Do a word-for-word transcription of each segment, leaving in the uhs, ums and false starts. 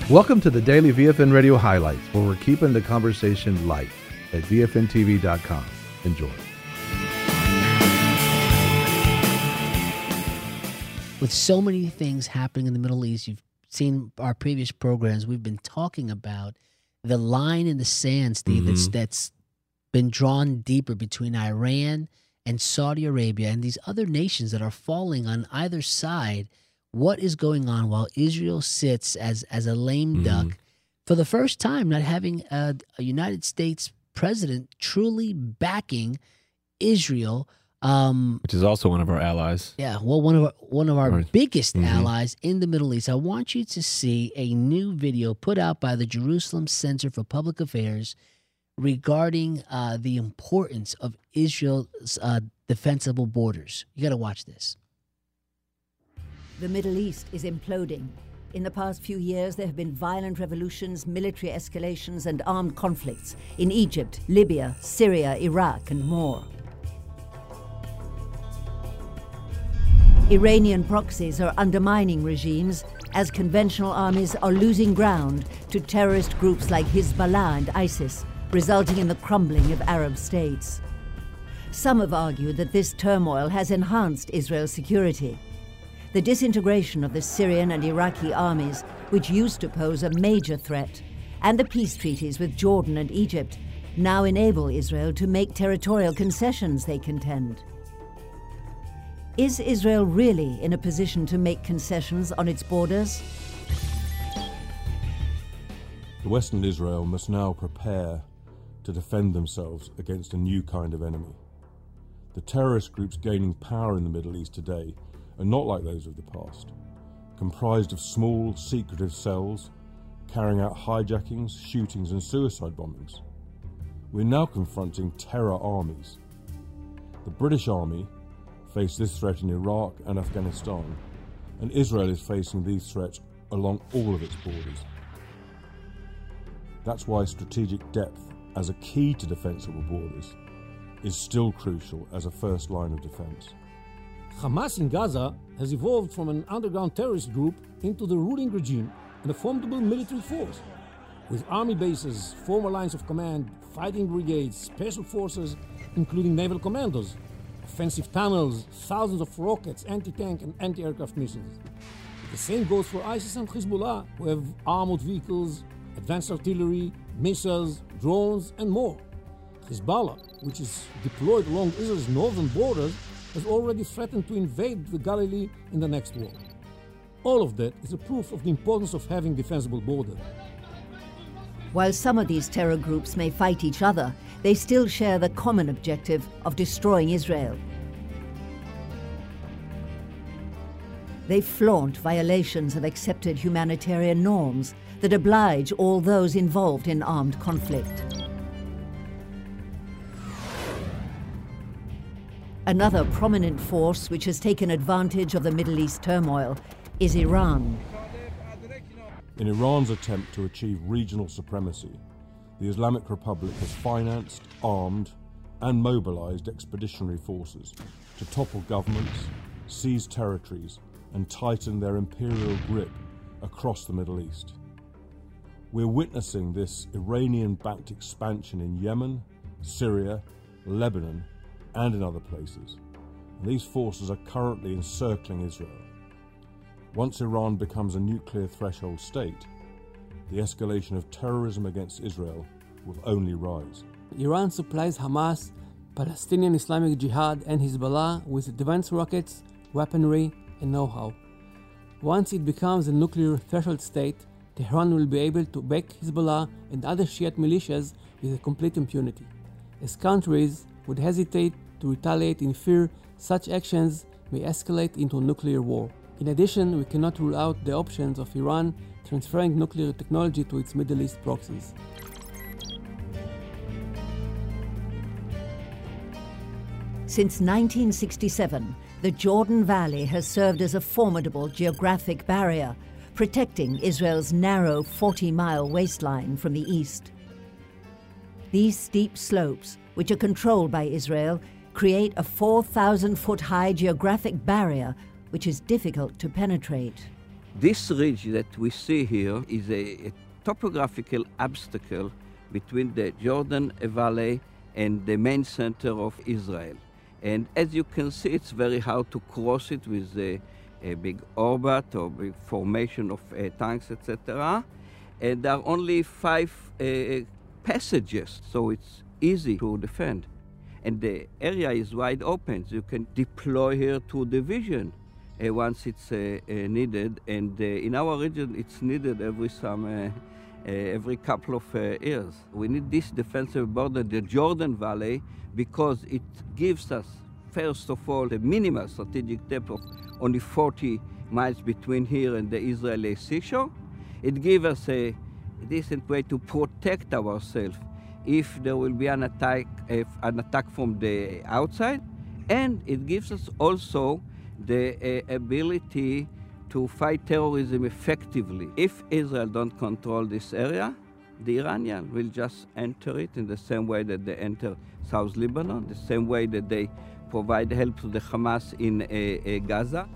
Welcome to the Daily V F N Radio Highlights, where we're keeping the conversation light at V F N T V dot com. Enjoy. With so many things happening in the Middle East, you've seen our previous programs, we've been talking about the line in the sand, Steve, mm-hmm. that's, that's been drawn deeper between Iran and Saudi Arabia and these other nations that are falling on either side. What is going on while Israel sits as, as a lame mm-hmm. duck for the first time, not having a, a United States president truly backing Israel, Um, which is also one of our allies. Yeah, well, one of our, one of our Right. biggest Mhm. allies in the Middle East. I want you to see a new video put out by the Jerusalem Center for Public Affairs regarding uh, the importance of Israel's uh, defensible borders. You got to watch this. The Middle East is imploding. In the past few years, there have been violent revolutions, military escalations, and armed conflicts in Egypt, Libya, Syria, Iraq, and more. Iranian proxies are undermining regimes as conventional armies are losing ground to terrorist groups like Hezbollah and ISIS, resulting in the crumbling of Arab states. Some have argued that this turmoil has enhanced Israel's security. The disintegration of the Syrian and Iraqi armies, which used to pose a major threat, and the peace treaties with Jordan and Egypt now enable Israel to make territorial concessions, they contend. Is Israel really in a position to make concessions on its borders? The Western Israel must now prepare to defend themselves against a new kind of enemy. The terrorist groups gaining power in the Middle East today are not like those of the past, comprised of small, secretive cells carrying out hijackings, shootings, and suicide bombings. We're now confronting terror armies. The British Army face this threat in Iraq and Afghanistan, and Israel is facing these threats along all of its borders. That's why strategic depth as a key to defensible borders is still crucial as a first line of defense. Hamas in Gaza has evolved from an underground terrorist group into the ruling regime and a formidable military force, with army bases, former lines of command, fighting brigades, special forces, including naval commandos, offensive tunnels, thousands of rockets, anti-tank and anti-aircraft missiles. The same goes for ISIS and Hezbollah, who have armored vehicles, advanced artillery, missiles, drones, and more. Hezbollah, which is deployed along Israel's northern borders, has already threatened to invade the Galilee in the next war. All of that is a proof of the importance of having defensible borders. While some of these terror groups may fight each other, they still share the common objective of destroying Israel. They flaunt violations of accepted humanitarian norms that oblige all those involved in armed conflict. Another prominent force which has taken advantage of the Middle East turmoil is Iran. In Iran's attempt to achieve regional supremacy, the Islamic Republic has financed, armed, and mobilized expeditionary forces to topple governments, seize territories, and tighten their imperial grip across the Middle East. We're witnessing this Iranian-backed expansion in Yemen, Syria, Lebanon, and in other places. And these forces are currently encircling Israel. Once Iran becomes a nuclear threshold state, the escalation of terrorism against Israel will only rise. Iran supplies Hamas, Palestinian Islamic Jihad, and Hezbollah with advanced rockets, weaponry, and know-how. Once it becomes a nuclear threshold state, Tehran will be able to back Hezbollah and other Shiite militias with a complete impunity, as countries would hesitate to retaliate in fear such actions may escalate into a nuclear war. In addition, we cannot rule out the options of Iran transferring nuclear technology to its Middle East proxies. Since nineteen sixty-seven, the Jordan Valley has served as a formidable geographic barrier, protecting Israel's narrow forty-mile waistline from the east. These steep slopes, which are controlled by Israel, create a four thousand foot high geographic barrier which is difficult to penetrate. This ridge that we see here is a, a topographical obstacle between the Jordan Valley and the main center of Israel. And as you can see, it's very hard to cross it with a, a big orbit or big formation of uh, tanks, et cetera. And there are only five uh, passages, so it's easy to defend. And the area is wide open, so you can deploy here to division uh, once it's uh, uh, needed. And uh, in our region, it's needed every some, uh, uh, every couple of uh, years. We need this defensive border, the Jordan Valley, because it gives us, first of all, the minimal strategic depth of only forty miles between here and the Israeli seashore. It gives us a decent way to protect ourselves if there will be an attack, if an attack from the outside, and it gives us also the uh, ability to fight terrorism effectively. If Israel don't control this area, the Iranians will just enter it in the same way that they enter South Lebanon, the same way that they provide help to the Hamas in uh, uh, Gaza.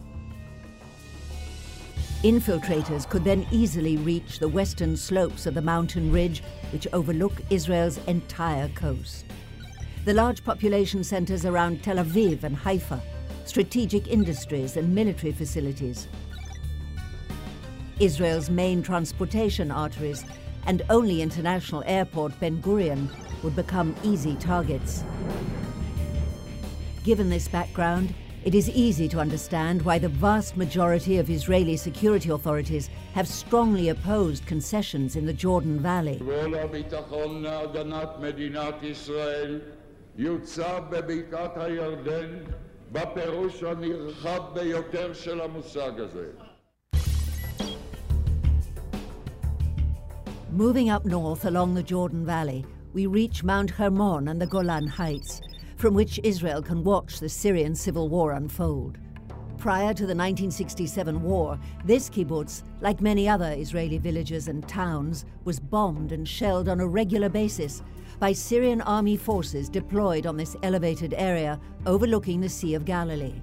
Infiltrators could then easily reach the western slopes of the mountain ridge, which overlook Israel's entire coast. The large population centers around Tel Aviv and Haifa, strategic industries and military facilities. Israel's main transportation arteries and only international airport Ben Gurion would become easy targets. Given this background, it is easy to understand why the vast majority of Israeli security authorities have strongly opposed concessions in the Jordan Valley. Moving up north along the Jordan Valley, we reach Mount Hermon and the Golan Heights, from which Israel can watch the Syrian civil war unfold. Prior to the nineteen sixty-seven war, this kibbutz, like many other Israeli villages and towns, was bombed and shelled on a regular basis by Syrian army forces deployed on this elevated area overlooking the Sea of Galilee.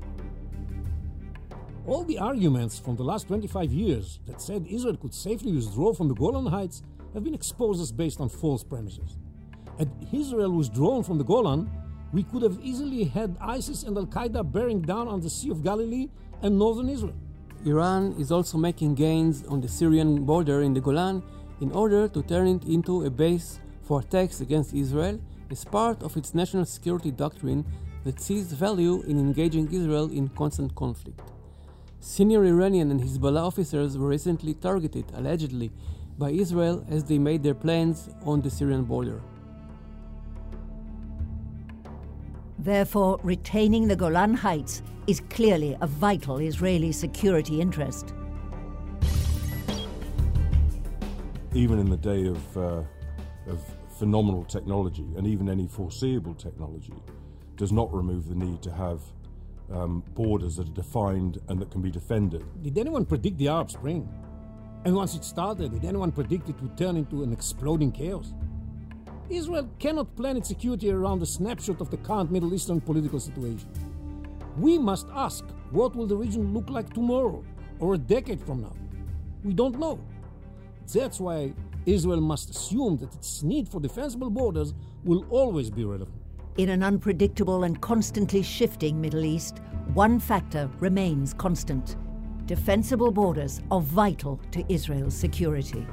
All the arguments from the last twenty-five years that said Israel could safely withdraw from the Golan Heights have been exposed as based on false premises. Had Israel withdrawn from the Golan, we could have easily had ISIS and Al-Qaeda bearing down on the Sea of Galilee and northern Israel. Iran is also making gains on the Syrian border in the Golan in order to turn it into a base for attacks against Israel as part of its national security doctrine that sees value in engaging Israel in constant conflict. Senior Iranian and Hezbollah officers were recently targeted, allegedly, by Israel as they made their plans on the Syrian border. Therefore, retaining the Golan Heights is clearly a vital Israeli security interest. Even in the day of, uh, of phenomenal technology, and even any foreseeable technology, does not remove the need to have um, borders that are defined and that can be defended. Did anyone predict the Arab Spring? And once it started, did anyone predict it would turn into an exploding chaos? Israel cannot plan its security around a snapshot of the current Middle Eastern political situation. We must ask, what will the region look like tomorrow or a decade from now? We don't know. That's why Israel must assume that its need for defensible borders will always be relevant. In an unpredictable and constantly shifting Middle East, one factor remains constant. Defensible borders are vital to Israel's security.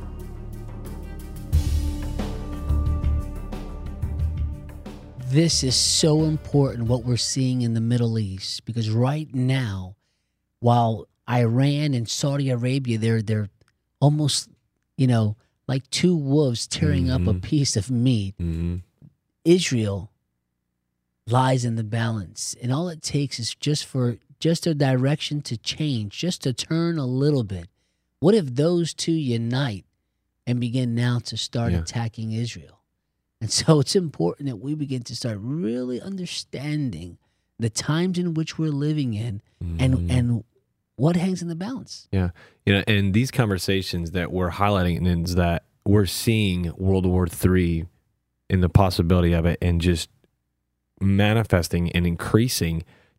This is so important, what we're seeing in the Middle East, because right now, while Iran and Saudi Arabia, they're they're almost, you know, like two wolves tearing mm-hmm. up a piece of meat. Mm-hmm. Israel lies in the balance, and all it takes is just for just a direction to change, just to turn a little bit. What if those two unite and begin now to start yeah. attacking Israel? And so it's important that we begin to start really understanding the times in which we're living in mm-hmm. and and what hangs in the balance. Yeah. You know, and these conversations that we're highlighting is that we're seeing World War Three and the possibility of it and just manifesting and increasing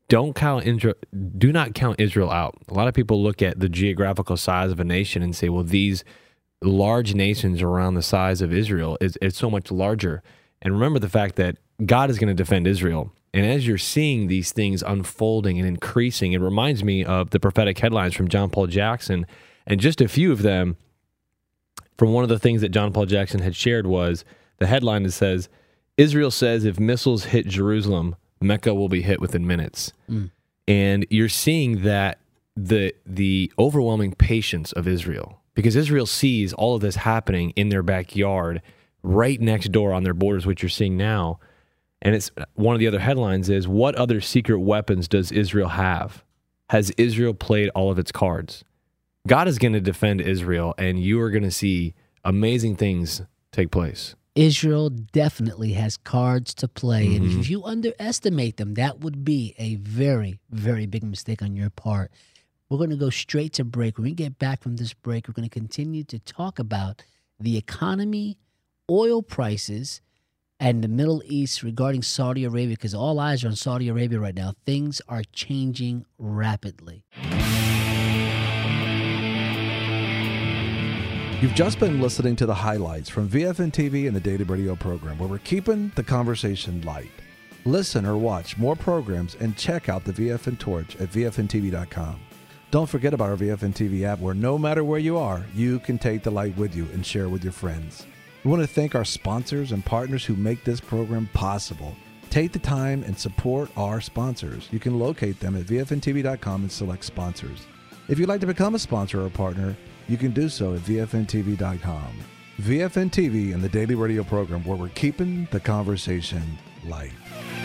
don't count Israel, do not count Israel out. A lot of people look at the geographical size of a nation and say, well, these large nations around the size of Israel is it's so much larger. And remember the fact that God is going to defend Israel. And as you're seeing these things unfolding and increasing, it reminds me of the prophetic headlines from John Paul Jackson. And just a few of them, from one of the things that John Paul Jackson had shared was the headline that says, Israel says if missiles hit Jerusalem, Mecca will be hit within minutes. Mm. And you're seeing that the the overwhelming patience of Israel, because Israel sees all of this happening in their backyard, right next door on their borders, which you're seeing now. And it's one of the other headlines is, what other secret weapons does Israel have? Has Israel played all of its cards? God is going to defend Israel, and you are going to see amazing things take place. Israel definitely has cards to play, Mm-hmm. and if you underestimate them, that would be a very, very big mistake on your part. We're going to go straight to break. When we get back from this break, we're going to continue to talk about the economy, oil prices, and the Middle East regarding Saudi Arabia, because all eyes are on Saudi Arabia right now. Things are changing rapidly. You've just been listening to the highlights from V F N T V and the Daily Radio program, where we're keeping the conversation light. Listen or watch more programs and check out the V F N Torch at V F N T V dot com. Don't forget about our V F N T V app, where no matter where you are, you can take the light with you and share with your friends. We want to thank our sponsors and partners who make this program possible. Take the time and support our sponsors. You can locate them at V F N T V dot com and select sponsors. If you'd like to become a sponsor or a partner, you can do so at V F N T V dot com. V F N T V and the Daily Radio program, where we're keeping the conversation light.